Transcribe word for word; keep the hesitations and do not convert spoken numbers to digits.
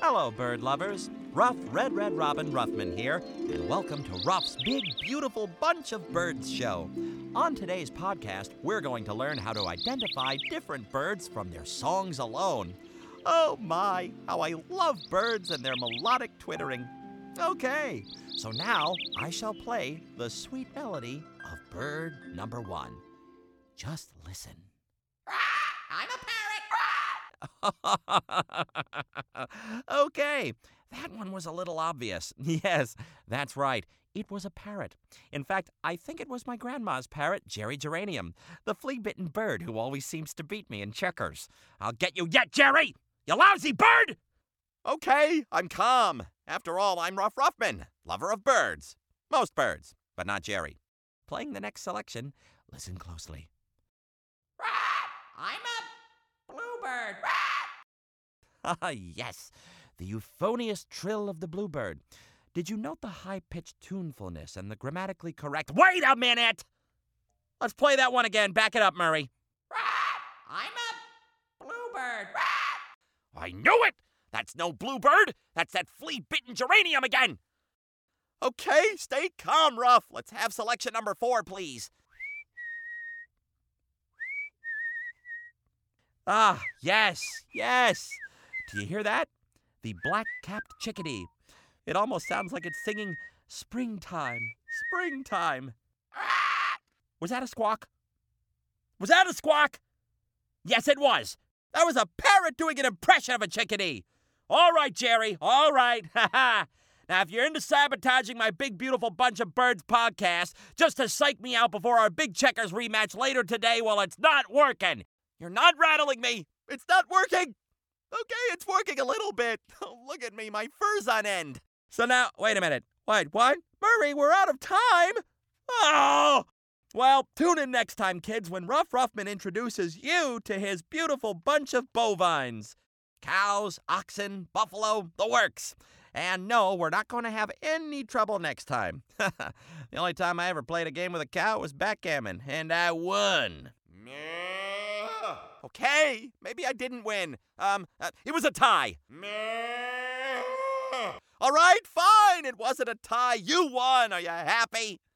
Hello, bird lovers. Ruff Red Red Robin Ruffman here, and welcome to Ruff's Big Beautiful Bunch of Birds show. On today's podcast, we're going to learn how to identify different birds from their songs alone. Oh my, how I love birds and their melodic twittering. Okay, so now I shall play the sweet melody of bird number one. Just listen. I'm a parrot. Okay, that one was a little obvious. Yes, that's right. It was a parrot. In fact, I think it was my grandma's parrot, Jerry Geranium, the flea-bitten bird who always seems to beat me in checkers. I'll get you yet, Jerry! You lousy bird! Okay, I'm calm. After all, I'm Ruff Ruffman, lover of birds. Most birds, but not Jerry. Playing the next selection, listen closely. I'm a bluebird. Ah, yes, the euphonious trill of the bluebird. Did you note the high-pitched tunefulness and the grammatically correct... Wait a minute! Let's play that one again. Back it up, Murray. I'm a bluebird. I knew it! That's no bluebird. That's that flea-bitten geranium again. Okay, stay calm, Ruff. Let's have selection number four, please. Ah, yes, yes. Do you hear that? The black-capped chickadee. It almost sounds like it's singing springtime, springtime. Was that a squawk? Was that a squawk? Yes, it was. That was a parrot doing an impression of a chickadee. All right, Jerry, all right. Ha-ha. Now, if you're into sabotaging my Big Beautiful Bunch of Birds podcast just to psych me out before our Big Checkers rematch later today, well, it's not working. You're not rattling me. It's not working. Okay, it's working a little bit. Oh, look at me, my fur's on end. So now, wait a minute. Wait, what? Murray, we're out of time. Oh! Well, tune in next time, kids, when Ruff Ruffman introduces you to his beautiful bunch of bovines. Cows, oxen, buffalo, the works. And no, we're not going to have any trouble next time. The only time I ever played a game with a cow was backgammon, and I won. Okay, maybe I didn't win. Um, uh, it was a tie. All right, fine. It wasn't a tie. You won. Are you happy?